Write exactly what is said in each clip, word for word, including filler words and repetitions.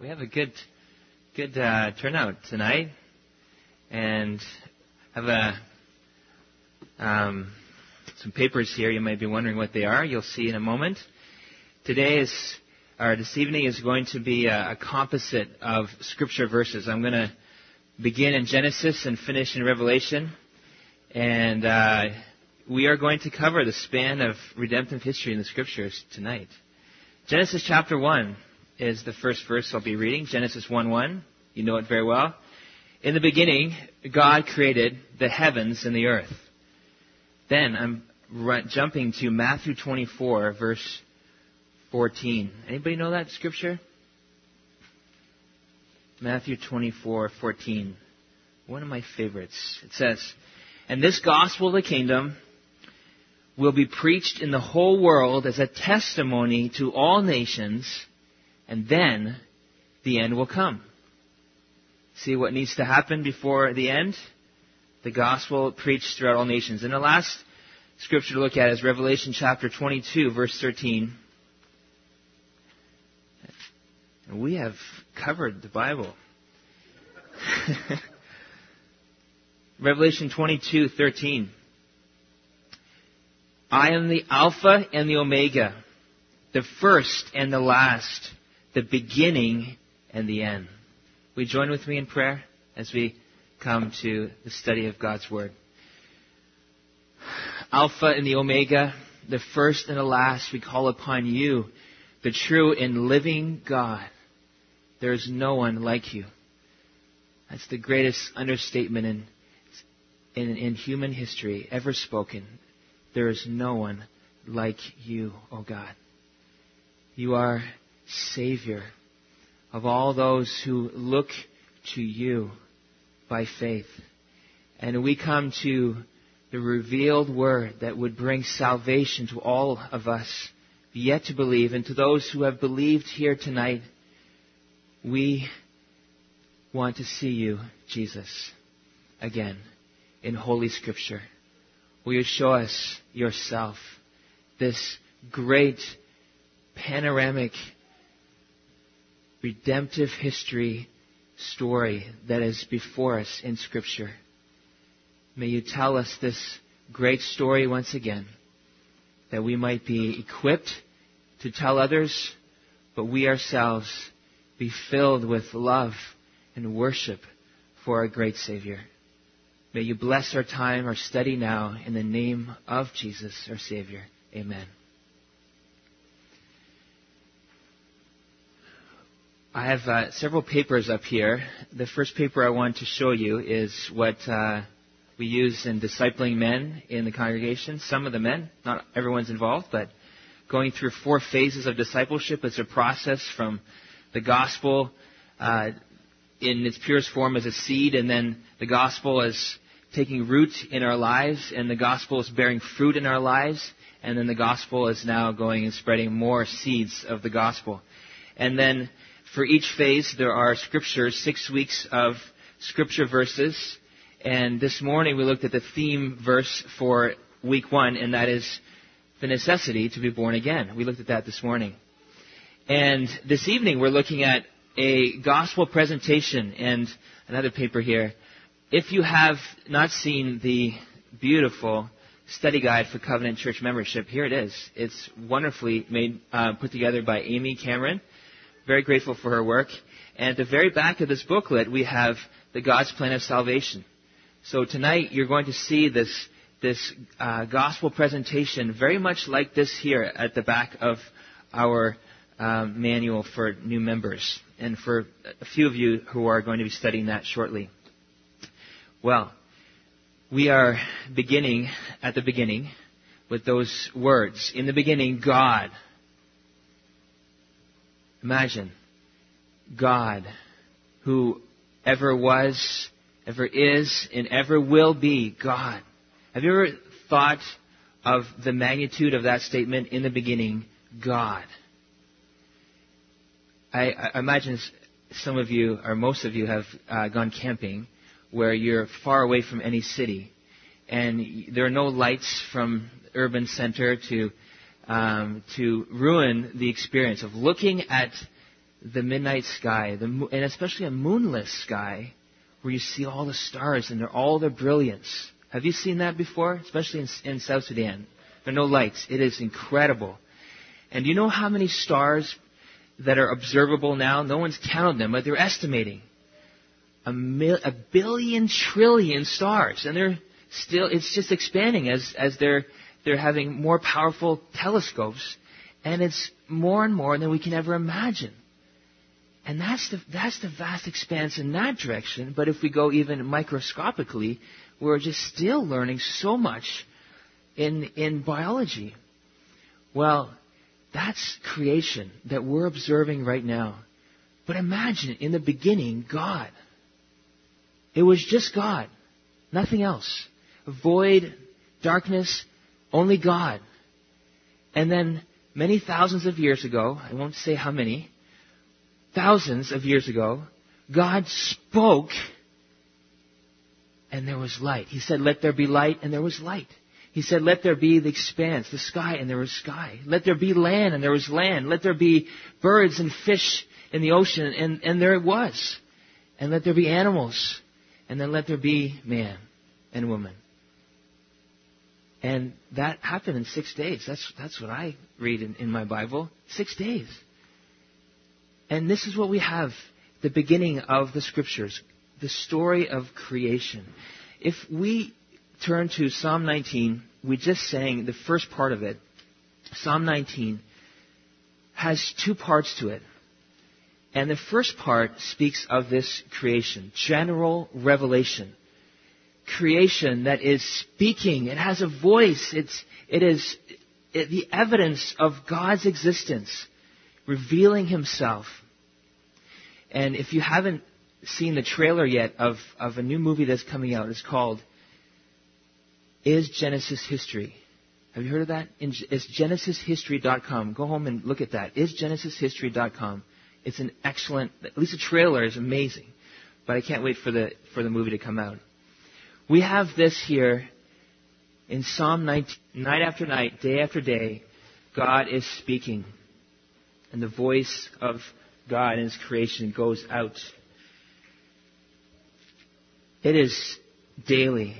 We have a good, good uh, turnout tonight, and have a um, some papers here. You might be wondering what they are. You'll see in a moment. Today is, or this evening is going to be a, a composite of scripture verses. I'm going to begin in Genesis and finish in Revelation, and uh, we are going to cover the span of redemptive history in the scriptures tonight. Genesis chapter one is the first verse I'll be reading. Genesis one one. You know it very well. In the beginning, God created the heavens and the earth. Then I'm r- jumping to Matthew twenty-four, verse fourteen. Anybody know that scripture? Matthew twenty-four fourteen. One of my favorites. It says, "And this gospel of the kingdom will be preached in the whole world as a testimony to all nations, and then the end will come." See what needs to happen before the end? The gospel preached throughout all nations. And the last scripture to look at is Revelation chapter twenty-two, verse thirteen. And we have covered the Bible. Revelation twenty-two thirteen. "I am the Alpha and the Omega, the first and the last, the beginning and the end." Will you join with me in prayer as we come to the study of God's Word? Alpha and the Omega, the first and the last, we call upon you, the true and living God. There is no one like you. That's the greatest understatement in, in, in human history ever spoken. There is no one like you, O God. You are Savior of all those who look to you by faith. And we come to the revealed word that would bring salvation to all of us yet to believe. And to those who have believed here tonight, we want to see you, Jesus, again in Holy Scripture. Will you show us yourself, this great panoramic redemptive history story that is before us in Scripture. May you tell us this great story once again, that we might be equipped to tell others, but we ourselves be filled with love and worship for our great Savior. May you bless our time, our study now, in the name of Jesus, our Savior. Amen. I have uh, several papers up here. The first paper I want to show you is what uh, we use in discipling men in the congregation. Some of the men, not everyone's involved, but going through four phases of discipleship. It's a process from the gospel uh, in its purest form as a seed, and then the gospel is taking root in our lives, and the gospel is bearing fruit in our lives, and then the gospel is now going and spreading more seeds of the gospel. And then for each phase, there are scriptures, six weeks of scripture verses. And this morning, we looked at the theme verse for week one, and that is the necessity to be born again. We looked at that this morning. And this evening, we're looking at a gospel presentation and another paper here. If you have not seen the beautiful study guide for Covenant Church membership, here it is. It's wonderfully made, uh, put together by Amy Cameron. Very grateful for her work. And at the very back of this booklet, we have the God's plan of salvation. So tonight, you're going to see this this uh, gospel presentation very much like this here at the back of our um, manual for new members, and for a few of you who are going to be studying that shortly. Well, we are beginning at the beginning with those words. In the beginning, God. Imagine God, who ever was, ever is, and ever will be God. Have you ever thought of the magnitude of that statement, in the beginning, God? I, I imagine some of you, or most of you, have uh, gone camping where you're far away from any city, and there are no lights from urban center to um, to ruin the experience of looking at the midnight sky, the, mo- and especially a moonless sky, where you see all the stars and they're all their brilliance. Have you seen that before? Especially in, in South Sudan. There are no lights. It is incredible. And do you know how many stars that are observable now? No one's counted them, but they're estimating a, mil, a billion trillion stars, and they're still. It's just expanding as as they're they're having more powerful telescopes, and it's more and more than we can ever imagine. And that's the that's the vast expanse in that direction. But if we go even microscopically, we're just still learning so much in in biology. Well, that's creation that we're observing right now. But imagine, in the beginning, God. It was just God, nothing else. Void, darkness, only God. And then many thousands of years ago, I won't say how many, thousands of years ago, God spoke and there was light. He said, let there be light, and there was light. He said, let there be the expanse, the sky, and there was sky. Let there be land, and there was land. Let there be birds and fish in the ocean, and, and there it was. And let there be animals, and then let there be man and woman. And that happened in six days. That's, that's what I read in, in my Bible. Six days. And this is what we have, the beginning of the Scriptures, the story of creation. If we turn to Psalm nineteen, we just sang the first part of it. Psalm nineteen has two parts to it. And the first part speaks of this creation, general revelation. Creation that is speaking. It has a voice. It's, it is it, the evidence of God's existence, revealing Himself. And if you haven't seen the trailer yet of, of a new movie that's coming out, it's called Is Genesis History. Have you heard of that? It's genesis history dot com. Go home and look at that. is genesis history dot com. It's an excellent, at least the trailer is amazing. But I can't wait for the for the movie to come out. We have this here in Psalm nineteen. Night after night, day after day, God is speaking. And the voice of God in His creation goes out. It is daily.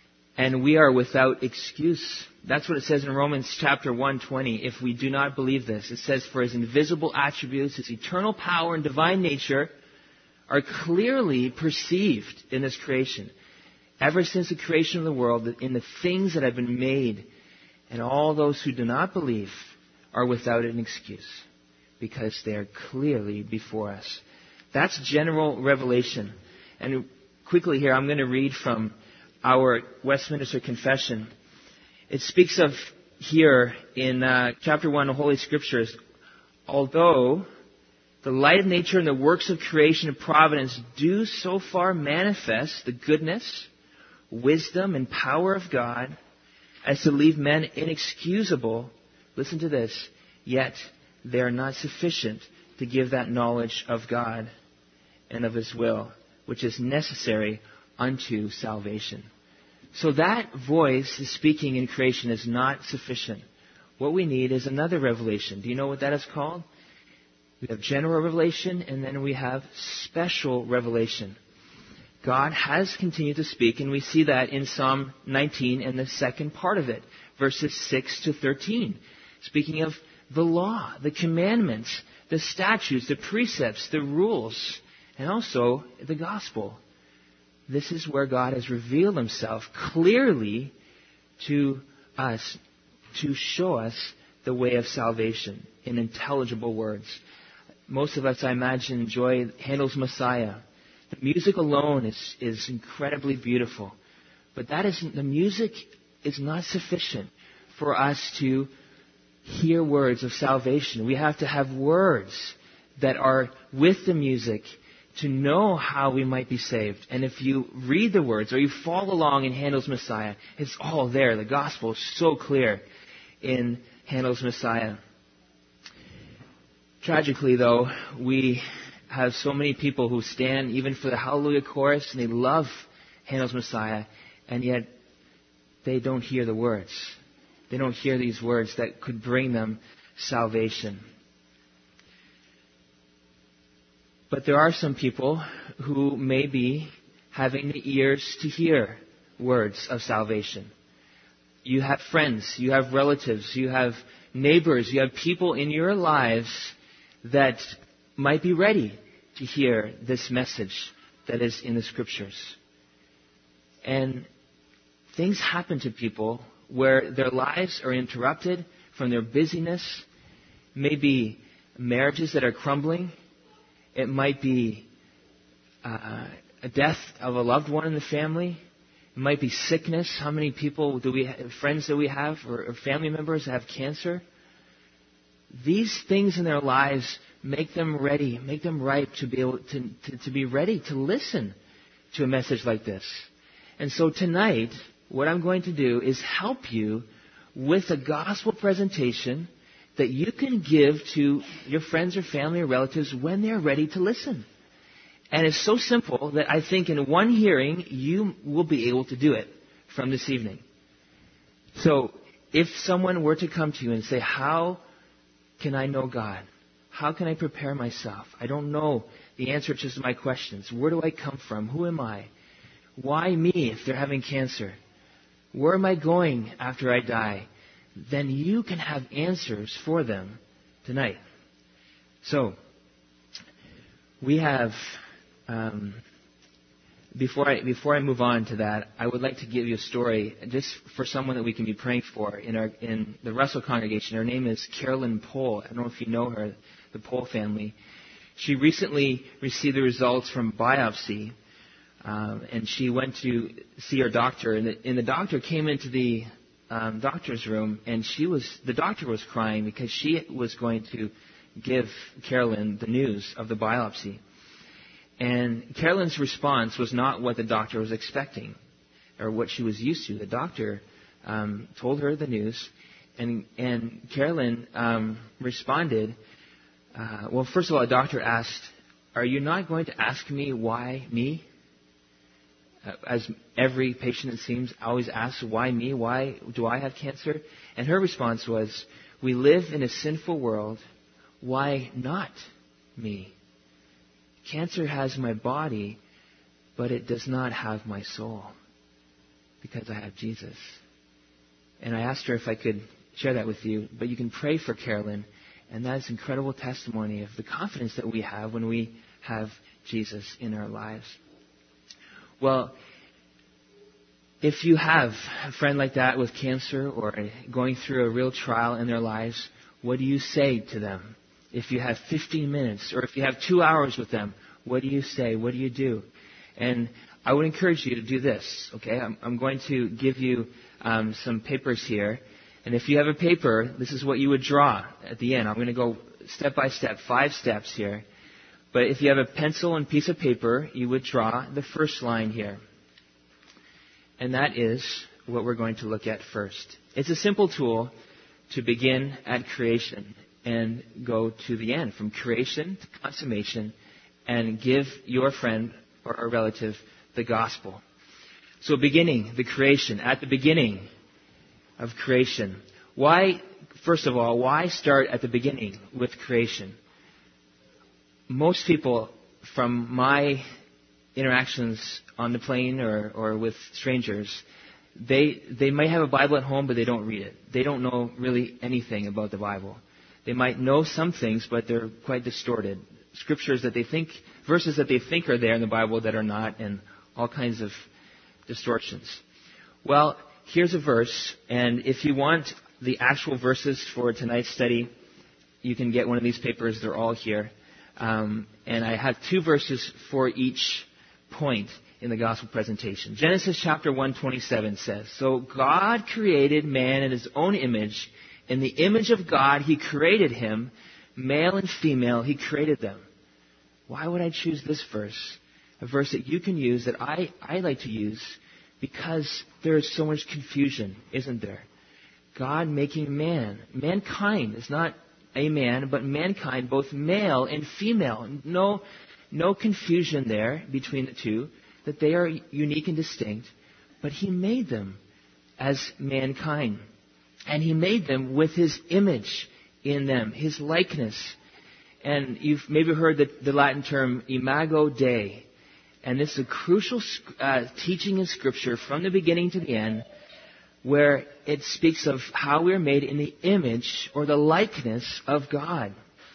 And we are without excuse. That's what it says in Romans chapter one twenty. If we do not believe this, it says, for His invisible attributes, His eternal power and divine nature are clearly perceived in this creation. Ever since the creation of the world, in the things that have been made, and all those who do not believe are without an excuse, because they are clearly before us. That's general revelation. And quickly here, I'm going to read from our Westminster Confession. It speaks of here in uh, chapter one of Holy Scriptures, although the light of nature and the works of creation and providence do so far manifest the goodness, wisdom, and power of God as to leave men inexcusable, listen to this, yet they are not sufficient to give that knowledge of God and of His will, which is necessary unto salvation. So that voice is speaking in creation is not sufficient. What we need is another revelation. Do you know what that is called? We have general revelation, and then we have special revelation. God has continued to speak, and we see that in Psalm nineteen and the second part of it, verses six to thirteen. Speaking of the law, the commandments, the statutes, the precepts, the rules, and also the gospel. This is where God has revealed Himself clearly to us, to show us the way of salvation in intelligible words. Most of us, I imagine, enjoy Handel's Messiah. The music alone is, is incredibly beautiful. But that isn't, the music is not sufficient for us to hear words of salvation. We have to have words that are with the music to know how we might be saved. And if you read the words or you follow along in Handel's Messiah, it's all there. The gospel is so clear in Handel's Messiah. Tragically, though, we have so many people who stand even for the Hallelujah chorus and they love Handel's Messiah, and yet they don't hear the words. They don't hear these words that could bring them salvation. But there are some people who may be having the ears to hear words of salvation. You have friends, you have relatives, you have neighbors, you have people in your lives that might be ready to hear this message that is in the Scriptures. And things happen to people where their lives are interrupted from their busyness. Maybe marriages that are crumbling. It might be uh, a death of a loved one in the family. It might be sickness. How many people do we have, friends that we have, or, or family members that have cancer? These things in their lives make them ready, make them ripe to be able to, to, to be ready to listen to a message like this. And so tonight, what I'm going to do is help you with a gospel presentation that you can give to your friends or family or relatives when they're ready to listen. And it's so simple that I think in one hearing, you will be able to do it from this evening. So if someone were to come to you and say, how can I know God? How can I prepare myself? I don't know the answer to my questions. Where do I come from? Who am I? Why me if they're having cancer? Where am I going after I die? Then you can have answers for them tonight. So, we have, um, before I before I move on to that, I would like to give you a story just for someone that we can be praying for in our in the Russell congregation. Her name is Carolyn Pohl. I don't know if you know her, the Pohl family. She recently received the results from biopsy, um, and she went to see her doctor. And the, and the doctor came into the um, doctor's room, and she was the doctor was crying because she was going to give Carolyn the news of the biopsy. And Carolyn's response was not what the doctor was expecting or what she was used to. The doctor um, told her the news, and, and Carolyn um, responded, uh, well, first of all, the doctor asked, are you not going to ask me why me? Uh, as every patient, it seems, always asks, why me? Why do I have cancer? And her response was, we live in a sinful world. Why not me? Cancer has my body, but it does not have my soul because I have Jesus. And I asked her if I could share that with you, but you can pray for Carolyn, and that is incredible testimony of the confidence that we have when we have Jesus in our lives. Well, if you have a friend like that with cancer or going through a real trial in their lives, what do you say to them? If you have fifteen minutes or if you have two hours with them, what do you say? What do you do? And I would encourage you to do this, okay? I'm, I'm going to give you um, some papers here. And if you have a paper, this is what you would draw at the end. I'm going to go step by step, five steps here. But if you have a pencil and piece of paper, you would draw the first line here. And that is what we're going to look at first. It's a simple tool to begin at creation and go to the end, from creation to consummation, and give your friend or a relative the gospel. So beginning, the creation, at the beginning of creation. Why, first of all, why start at the beginning with creation? Most people, from my interactions on the plane or, or with strangers, they they might have a Bible at home, but they don't read it. They don't know really anything about the Bible. They might know some things, but they're quite distorted. Scriptures that they think, verses that they think are there in the Bible that are not, and all kinds of distortions. Well, here's a verse, and if you want the actual verses for tonight's study, you can get one of these papers. They're all here. Um, and I have two verses for each point in the gospel presentation. Genesis chapter one twenty-seven says, so God created man in his own image. In the image of God, he created him. Male and female, he created them. Why would I choose this verse? A verse that you can use, that I, I like to use, because there is so much confusion, isn't there? God making man. Mankind is not a man, but mankind, both male and female. No, no confusion there between the two, that they are unique and distinct. But he made them as mankind. And he made them with his image in them, his likeness. And you've maybe heard the, the Latin term imago Dei. And this is a crucial uh, teaching in Scripture from the beginning to the end, where it speaks of how we are made in the image or the likeness of God.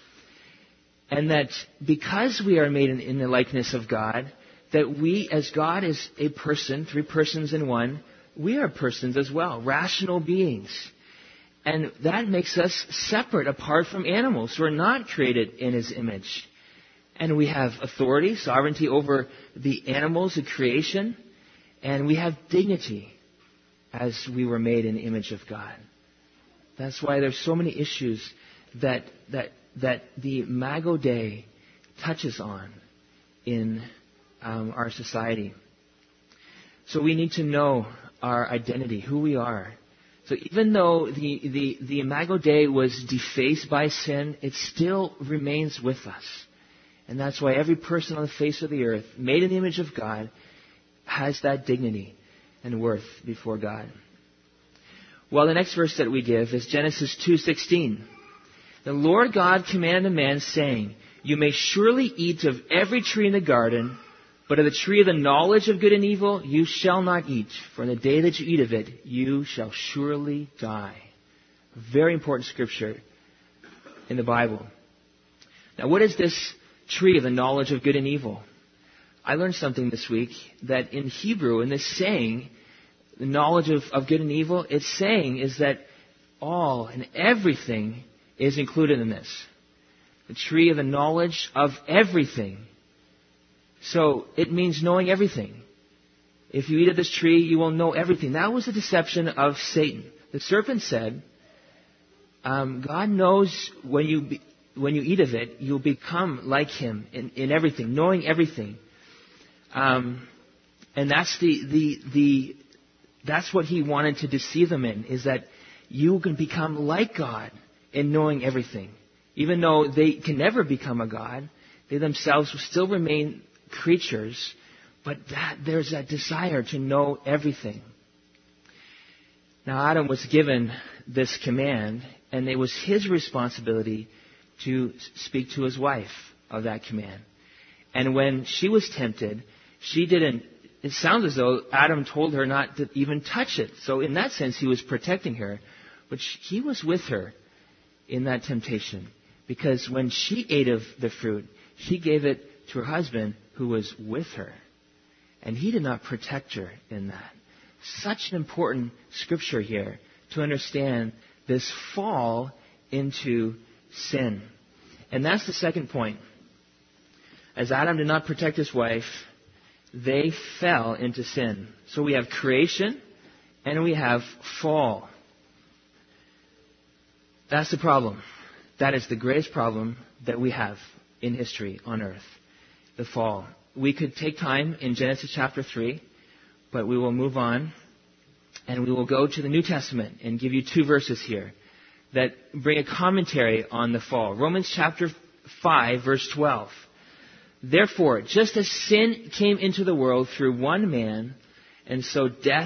And that because we are made in, in the likeness of God, that we, as God is a person, three persons in one, we are persons as well, rational beings. And that makes us separate, apart from animals who are not created in His image. And we have authority, sovereignty over the animals of creation. And we have dignity as we were made in the image of God. That's why there's so many issues that that that the Imago Dei touches on in um, our society. So we need to know our identity, who we are. So even though the, the, the Imago Dei was defaced by sin, it still remains with us. And that's why every person on the face of the earth, made in the image of God, has that dignity and worth before God. Well, the next verse that we give is Genesis two sixteen. The Lord God commanded a man, saying, You may surely eat of every tree in the garden, but of the tree of the knowledge of good and evil you shall not eat, for in the day that you eat of it, you shall surely die. A very important scripture in the Bible. Now, what is this tree of the knowledge of good and evil? I learned something this week, that in Hebrew, in this saying, the knowledge of, of good and evil, it's saying is that all and everything is included in this. The tree of the knowledge of everything. So it means knowing everything. If you eat of this tree, you will know everything. That was the deception of Satan. The serpent said, um, God knows when you be, when you eat of it, you'll become like Him in, in everything, knowing everything. Um, and that's the, the the that's what he wanted to deceive them in, is that you can become like God in knowing everything. Even though they can never become a God, they themselves will still remain creatures, but that there's that desire to know everything. Now Adam was given this command, and it was his responsibility to speak to his wife of that command. And when she was tempted, she didn't, it sounds as though Adam told her not to even touch it. So in that sense, he was protecting her. But he was with her in that temptation. Because when she ate of the fruit, she gave it to her husband who was with her. And he did not protect her in that. Such an important scripture here to understand this fall into sin. And that's the second point. As Adam did not protect his wife, they fell into sin. So we have creation and we have fall. That's the problem. That is the greatest problem that we have in history on earth. The fall. We could take time in Genesis chapter three, but we will move on and we will go to the New Testament and give you two verses here that bring a commentary on the fall. Romans chapter five, verse twelve. Therefore, just as sin came into the world through one man, and so death,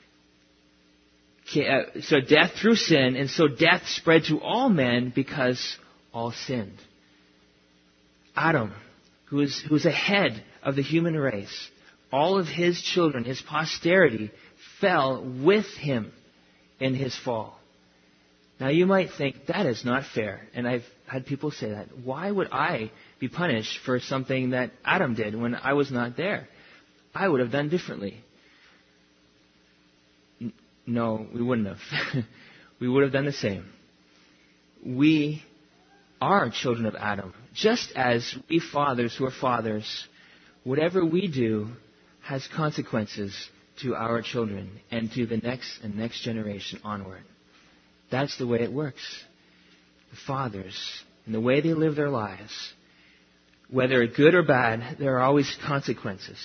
so death through sin, and so death spread to all men because all sinned. Adam, who is who is the head of the human race, all of his children, his posterity, fell with him in his fall. Now you might think that is not fair, and I've had people say that. Why would I be punished for something that Adam did when I was not there? I would have done differently. N- no, we wouldn't have. We would have done the same. We are children of Adam. Just as we fathers who are fathers, whatever we do has consequences to our children and to the next and next generation onward. That's the way it works. The fathers, and the way they live their lives, whether good or bad, there are always consequences.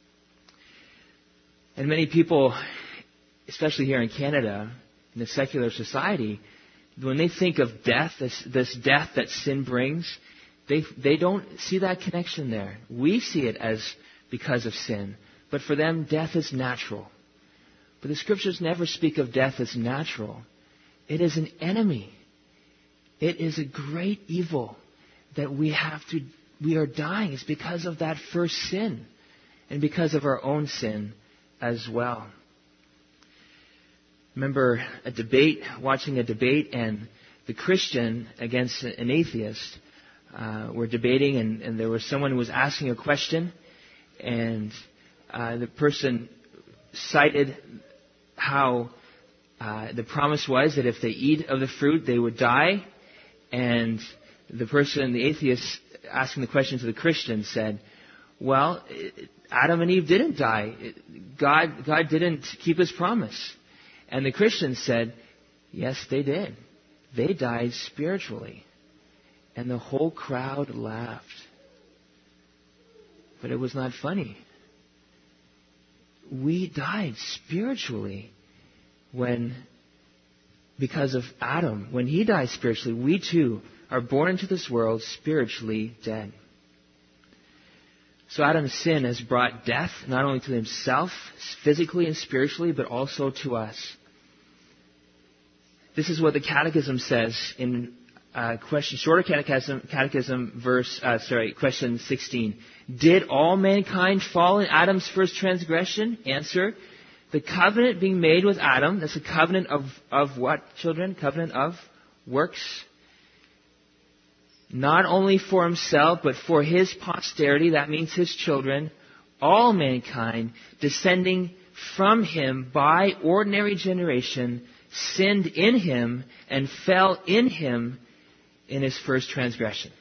And many people, especially here in Canada, in the secular society, when they think of death, this, this death that sin brings, they, they don't see that connection there. We see it as because of sin. But for them, death is natural. But the Scriptures never speak of death as natural. It is an enemy. It is a great evil that we have to, we are dying is because of that first sin and because of our own sin as well. Remember a debate, watching a debate, and the Christian against an atheist uh, were debating, and, and there was someone who was asking a question, and uh, the person cited how uh, the promise was that if they eat of the fruit, they would die, and the person, the atheist, asking the question to the Christian said, well, Adam and Eve didn't die. God, God didn't keep His promise. And the Christian said, yes, they did. They died spiritually. And the whole crowd laughed. But it was not funny. We died spiritually when, because of Adam, when he died spiritually, we too are born into this world spiritually dead. So Adam's sin has brought death not only to himself, physically and spiritually, but also to us. This is what the Catechism says in uh, question, shorter Catechism, Catechism verse, uh, sorry, question sixteen. Did all mankind fall in Adam's first transgression? Answer: the covenant being made with Adam, that's a covenant of, of what, children? Covenant of works. Not only for himself, but for his posterity, that means his children, all mankind, descending from him by ordinary generation, sinned in him and fell in him in his first transgression.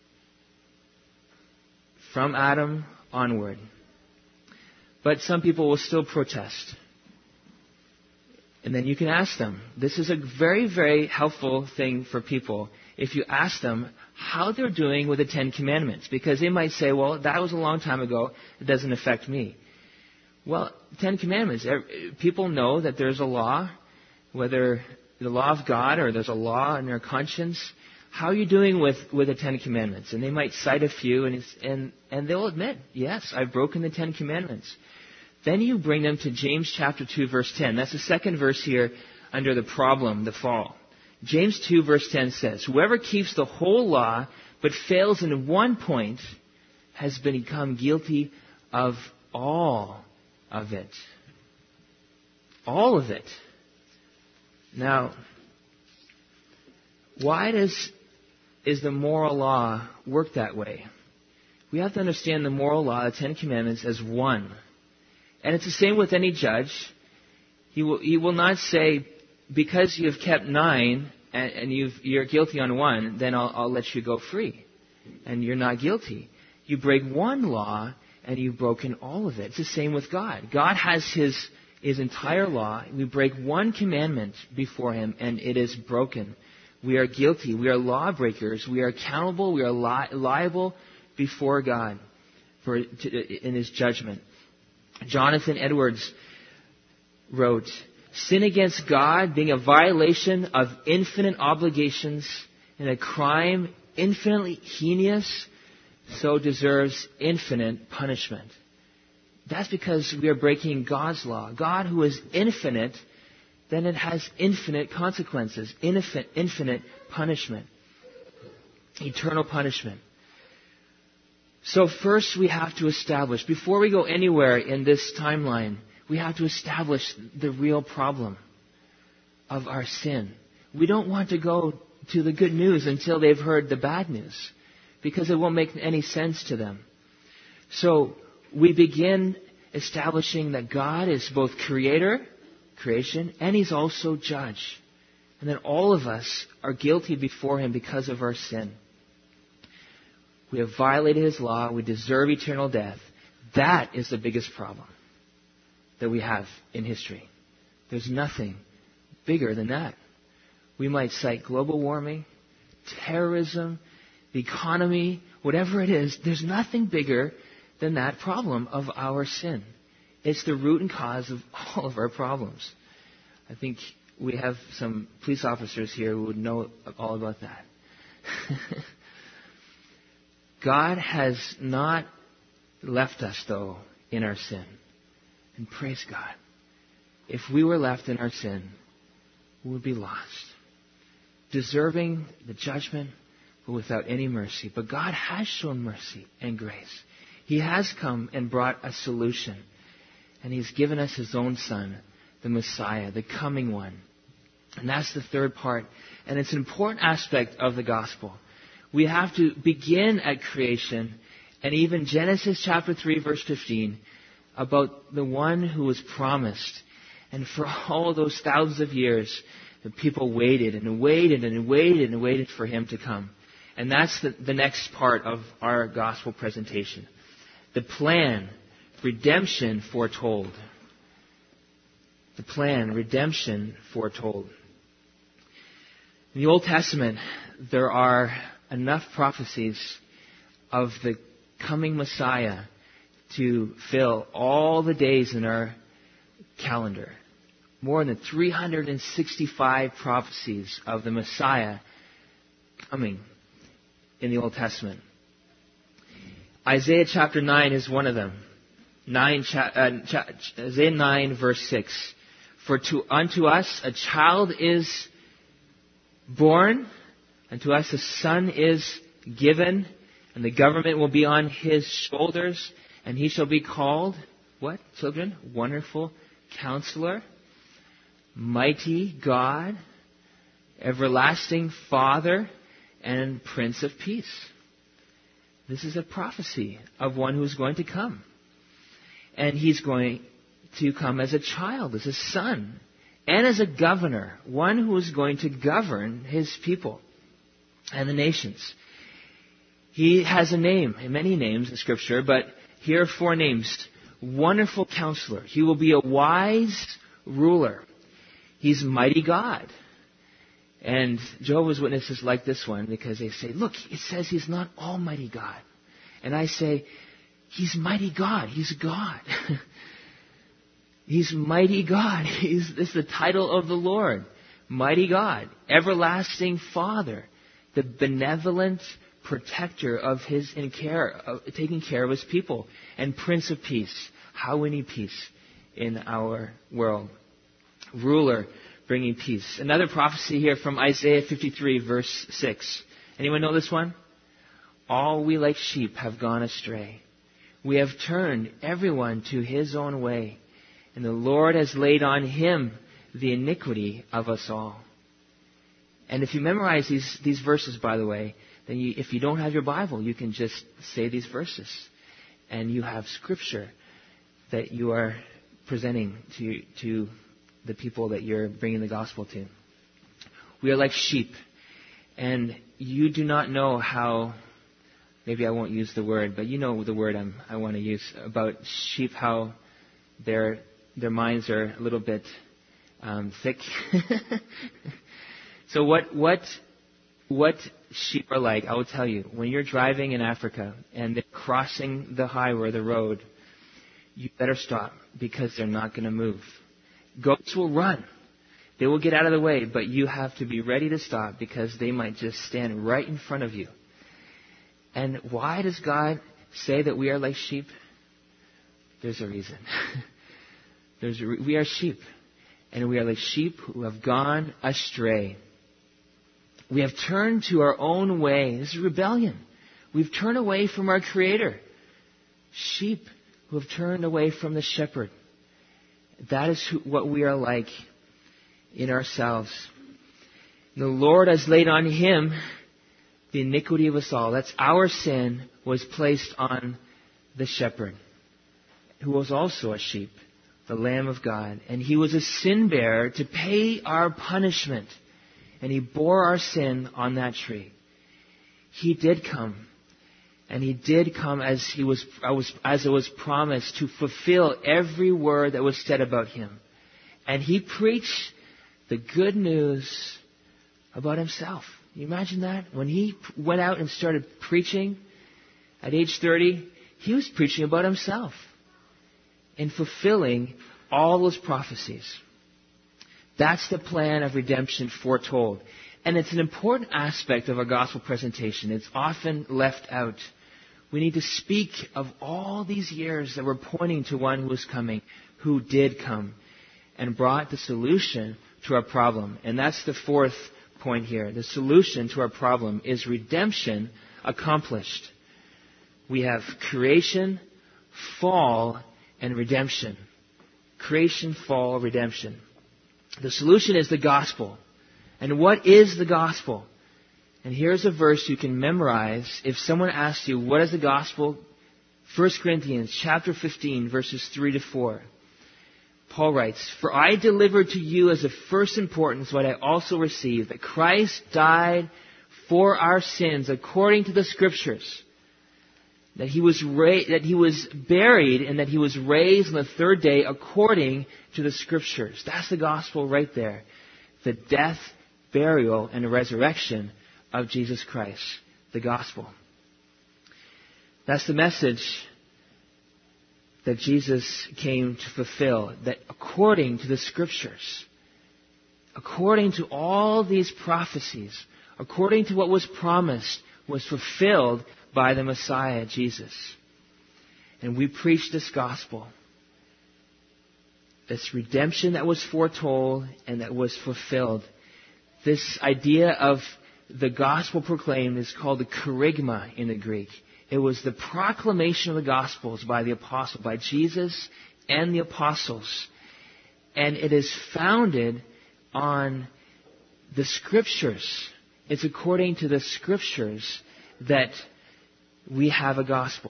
From Adam onward. But some people will still protest. And then you can ask them. This is a very, very helpful thing for people. If you ask them how they're doing with the Ten Commandments. Because they might say, well, that was a long time ago. It doesn't affect me. Well, Ten Commandments. People know that there's a law, whether the law of God or there's a law in their conscience. How are you doing with, with the Ten Commandments? And they might cite a few, and, it's, and, and they'll admit, yes, I've broken the Ten Commandments. Then you bring them to James chapter two, verse ten. That's the second verse here under the problem, the fall. James two, verse ten says, whoever keeps the whole law but fails in one point has become guilty of all of it. All of it. Now, why does is the moral law work that way? We have to understand the moral law, the Ten Commandments, as one. And it's the same with any judge. He will, he will not say, because you've kept nine and, and you've, you're guilty on one, then I'll, I'll let you go free. And you're not guilty. You break one law and you've broken all of it. It's the same with God. God has His, His entire law. We break one commandment before Him and it is broken. We are guilty. We are lawbreakers. We are accountable. We are li- liable before God for to, in His judgment. Jonathan Edwards wrote, sin against God being a violation of infinite obligations and a crime infinitely heinous, so deserves infinite punishment. That's because we are breaking God's law. God, who is infinite, then it has infinite consequences, infinite, infinite punishment, eternal punishment. So first we have to establish, before we go anywhere in this timeline, we have to establish the real problem of our sin. We don't want to go to the good news until they've heard the bad news, because it won't make any sense to them. So we begin establishing that God is both creator, creation, and He's also judge. And that all of us are guilty before Him because of our sin. We have violated His law. We deserve eternal death. That is the biggest problem that we have in history. There's nothing bigger than that. We might cite global warming, terrorism, the economy, whatever it is. There's nothing bigger than that problem of our sin. It's the root and cause of all of our problems. I think we have some police officers here who would know all about that. God has not left us, though, in our sin. And praise God. If we were left in our sin, we would be lost. Deserving the judgment, but without any mercy. But God has shown mercy and grace. He has come and brought a solution. And He's given us His own Son, the Messiah, the coming one. And that's the third part. And it's an important aspect of the gospel. We have to begin at creation, and even Genesis chapter three, verse fifteen, about the one who was promised. And for all those thousands of years, the people waited and waited and waited and waited for Him to come. And that's the, the next part of our gospel presentation. The plan, redemption foretold. The plan, redemption foretold. In the Old Testament, there are enough prophecies of the coming Messiah to fill all the days in our calendar. More than three hundred sixty-five prophecies of the Messiah coming in the Old Testament. Isaiah chapter nine is one of them. Nine, uh, Isaiah nine verse six. For to unto us a child is born, and to us a son is given, and the government will be on His shoulders, and He shall be called, what, children? Wonderful Counselor, Mighty God, Everlasting Father, and Prince of Peace. This is a prophecy of one who's going to come. And He's going to come as a child, as a son, and as a governor, one who is going to govern His people and the nations. He has a name, many names in Scripture, but here are four names. Wonderful Counselor. He will be a wise ruler. He's Mighty God. And Jehovah's Witnesses like this one because they say, look, it says He's not Almighty God. And I say, He's Mighty God. He's God. He's Mighty God. He's, this is the title of the Lord. Mighty God. Everlasting Father. The benevolent protector of His in care, of, taking care of His people. And Prince of Peace. How we need peace in our world. Ruler, bringing peace. Another prophecy here from Isaiah fifty-three, verse six. Anyone know this one? All we like sheep have gone astray. We have turned everyone to his own way, and the Lord has laid on Him the iniquity of us all. And if you memorize these, these verses, by the way, then you, if you don't have your Bible, you can just say these verses. And you have Scripture that you are presenting to, to the people that you're bringing the gospel to. We are like sheep. And you do not know how, maybe I won't use the word, but you know the word I'm, I want to use about sheep, how their their minds are a little bit um, thick. So what what what sheep are like, I will tell you. When you're driving in Africa and they're crossing the highway, the road, you better stop because they're not going to move. Goats will run. They will get out of the way, but you have to be ready to stop because they might just stand right in front of you. And why does God say that we are like sheep? There's a reason. There's a re- we are sheep. And we are like sheep who have gone astray. We have turned to our own way. This is rebellion. We've turned away from our Creator. Sheep who have turned away from the shepherd. That is who, what we are like in ourselves. And the Lord has laid on Him the iniquity of us all. That's our sin was placed on the shepherd, who was also a sheep, the Lamb of God. And He was a sin bearer to pay our punishment. And He bore our sin on that tree. He did come. And He did come as He was, as it was promised, to fulfill every word that was said about Him. And He preached the good news about Himself. Can you imagine that? When He went out and started preaching at age thirty, He was preaching about Himself and fulfilling all those prophecies. That's the plan of redemption foretold. And it's an important aspect of our gospel presentation. It's often left out. We need to speak of all these years that were pointing to one who was coming, who did come, and brought the solution to our problem. And that's the fourth point here. The solution to our problem is redemption accomplished. We have creation, fall, and redemption. Creation, fall, redemption. The solution is the gospel. And what is the gospel? And here's a verse you can memorize. If someone asks you, what is the gospel? First Corinthians chapter fifteen, verses three to four. Paul writes, "For I delivered to you as of first importance what I also received, that Christ died for our sins according to the Scriptures, that he was ra- that he was buried, and that he was raised on the third day according to the Scriptures." That's the gospel right there. The death, burial, and resurrection of Jesus Christ. The gospel. That's the message that Jesus came to fulfill. That according to the Scriptures, according to all these prophecies, according to what was promised, was fulfilled by the Messiah, Jesus. And we preach this gospel. This redemption that was foretold and that was fulfilled. This idea of the gospel proclaimed is called the kerygma in the Greek. It was the proclamation of the Gospels by the apostle, by Jesus and the apostles. And it is founded on the Scriptures. It's according to the Scriptures that we have a gospel.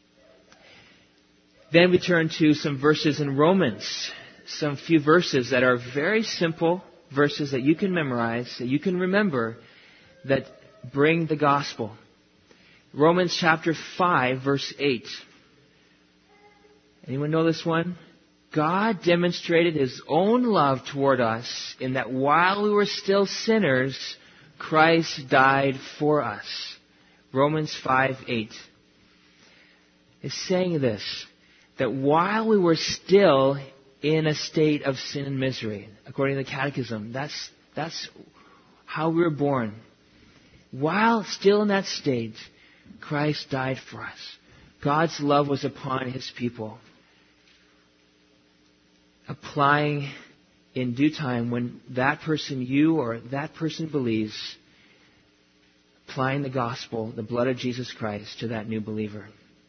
Then we turn to some verses in Romans. Some few verses that are very simple verses that you can memorize, that you can remember, that bring the gospel. Romans chapter five, verse eight. Anyone know this one? God demonstrated His own love toward us in that while we were still sinners, Christ died for us. Romans five, eight. It's saying this, that while we were still in a state of sin and misery, according to the Catechism, that's, that's how we were born. While still in that state, Christ died for us. God's love was upon His people, applying in due time when that person, you or that person believes, applying the gospel, the blood of Jesus Christ, to that new believer.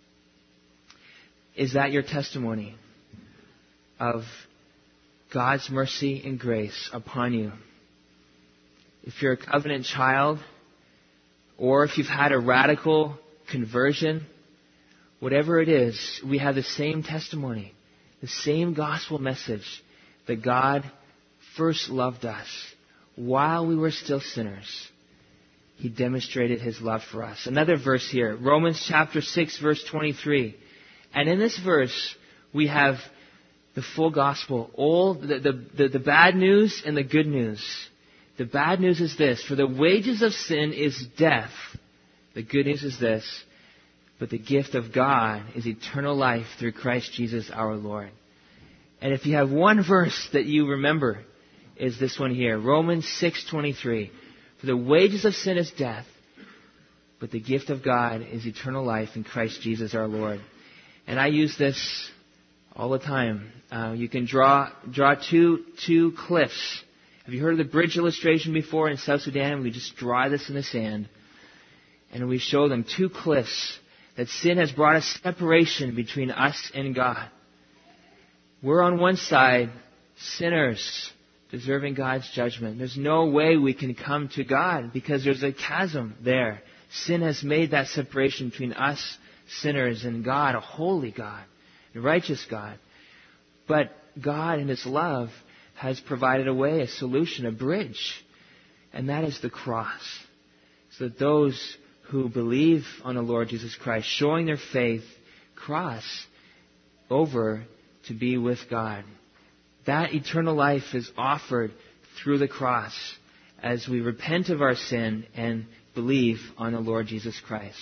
Is that your testimony of God's mercy and grace upon you? If you're a covenant child, or if you've had a radical conversion, whatever it is, we have the same testimony, the same gospel message that God first loved us. While we were still sinners, He demonstrated His love for us. Another verse here, Romans chapter six, verse twenty-three. And in this verse, we have the full gospel, all the, the, the, the bad news and the good news. The bad news is this, for the wages of sin is death. The good news is this, but the gift of God is eternal life through Christ Jesus our Lord. And if you have one verse that you remember, is this one here, Romans six twenty-three. For the wages of sin is death, but the gift of God is eternal life in Christ Jesus our Lord. And I use this all the time. Uh, you can draw draw two two cliffs. Have you heard of the bridge illustration before in South Sudan? We just draw this in the sand, and we show them two cliffs, that sin has brought a separation between us and God. We're on one side, sinners, deserving God's judgment. There's no way we can come to God because there's a chasm there. Sin has made that separation between us, sinners, and God, a holy God, a righteous God. But God in His love has provided a way, a solution, a bridge. And that is the cross. So that those who believe on the Lord Jesus Christ, showing their faith, cross over to be with God. That eternal life is offered through the cross as we repent of our sin and believe on the Lord Jesus Christ.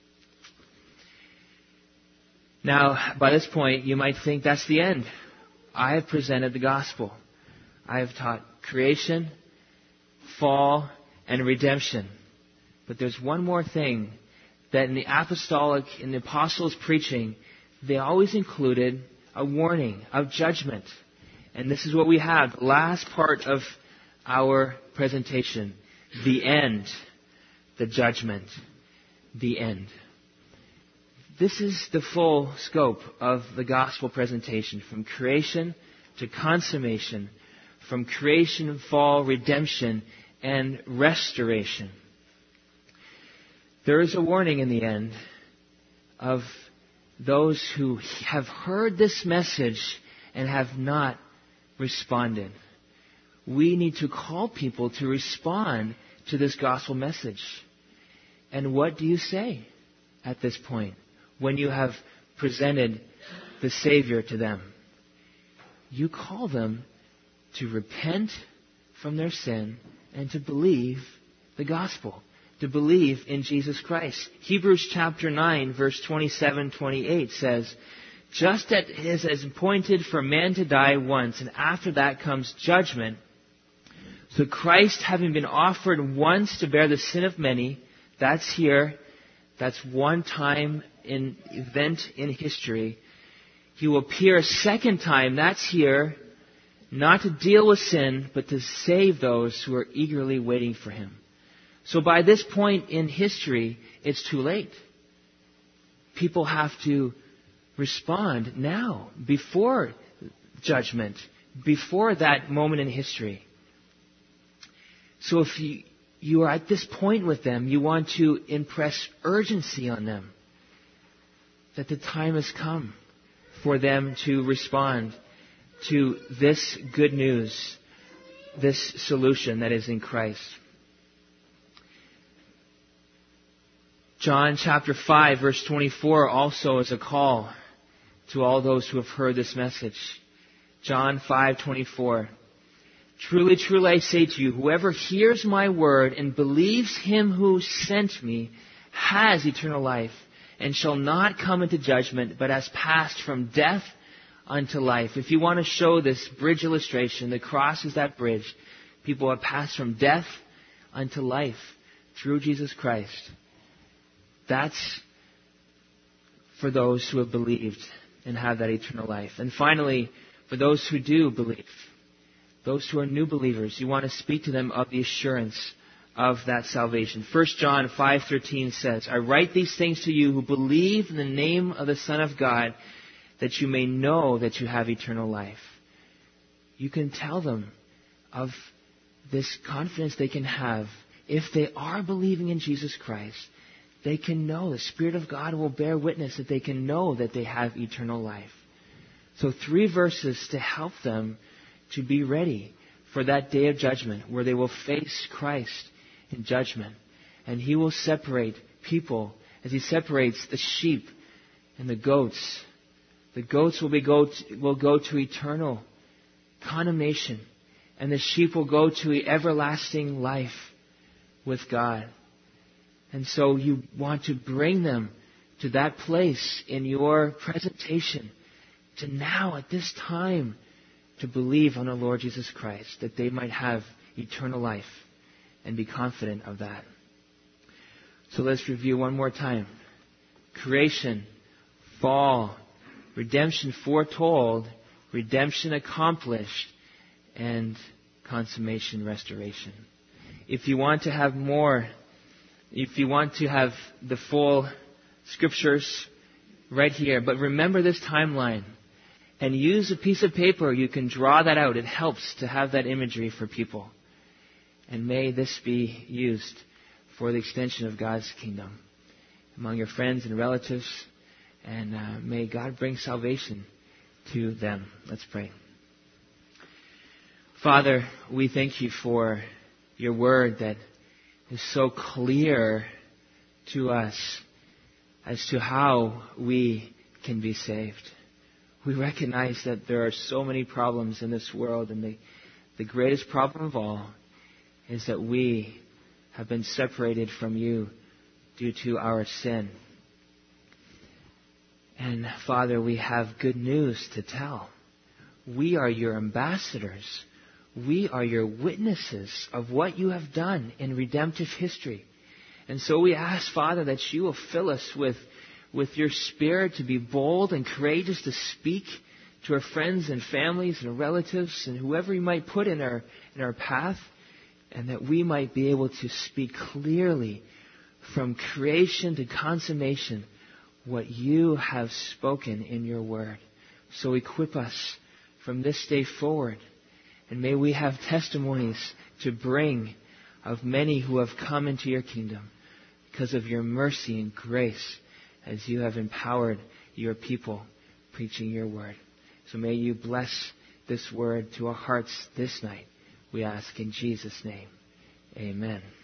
Now, by this point, you might think that's the end. I have presented the gospel. I have taught creation, fall, and redemption. But there's one more thing that in the apostolic, in the apostles' preaching, they always included a warning of judgment. And this is what we have, the last part of our presentation. the end, the judgment, the end. This is the full scope of the gospel presentation, from creation to consummation, from creation, fall, redemption, and restoration. There is a warning in the end of those who have heard this message and have not responded. We need to call people to respond to this gospel message. And what do you say at this point when you have presented the Savior to them? You call them to repent from their sin and to believe the gospel, to believe in Jesus Christ. Hebrews chapter nine, verse twenty-seven to twenty-eight says, just as it is appointed for man to die once, and after that comes judgment, so Christ, having been offered once to bear the sin of many, that's here, that's one time in event in history. He will appear a second time, that's here, not to deal with sin, but to save those who are eagerly waiting for Him. So by this point in history, it's too late. People have to respond now, before judgment, before that moment in history. So if you, you are at this point with them, you want to impress urgency on them that the time has come for them to respond to this good news, this solution that is in Christ. John chapter five, verse twenty-four also is a call to all those who have heard this message. John five twenty-four. Truly, truly, I say to you, whoever hears my word and believes Him who sent me has eternal life and shall not come into judgment, but has passed from death unto life. If you want to show this bridge illustration, the cross is that bridge. People have passed from death unto life through Jesus Christ. That's for those who have believed and have that eternal life. And finally, for those who do believe, those who are new believers, you want to speak to them of the assurance of that salvation. First John five thirteen says, I write these things to you who believe in the name of the Son of God, that you may know that you have eternal life. You can tell them of this confidence they can have. If they are believing in Jesus Christ, they can know, the Spirit of God will bear witness that they can know that they have eternal life. So three verses to help them to be ready for that day of judgment where they will face Christ in judgment. And He will separate people as He separates the sheep and the goats. The goats will, be go to, will go to eternal condemnation, and the sheep will go to everlasting life with God. And so you want to bring them to that place in your presentation, to now at this time to believe on the Lord Jesus Christ, that they might have eternal life and be confident of that. So let's review one more time. Creation, fall, redemption foretold, redemption accomplished, and consummation, restoration. If you want to have more, if you want to have the full scriptures right here, but remember this timeline and use a piece of paper. You can draw that out. It helps to have that imagery for people. And may this be used for the extension of God's kingdom among your friends and relatives. And uh, may God bring salvation to them. Let's pray. Father, we thank you for your word that is so clear to us as to how we can be saved. We recognize that there are so many problems in this world, and the, the greatest problem of all is that we have been separated from you due to our sin. And Father, we have good news to tell. We are your ambassadors. We are your witnesses of what you have done in redemptive history. And so we ask, Father, that you will fill us with, with your Spirit to be bold and courageous to speak to our friends and families and relatives and whoever you might put in our, in our path, and that we might be able to speak clearly from creation to consummation what you have spoken in your word. So equip us from this day forward, and may we have testimonies to bring of many who have come into your kingdom because of your mercy and grace as you have empowered your people preaching your word. So may you bless this word to our hearts this night. We ask in Jesus' name. Amen.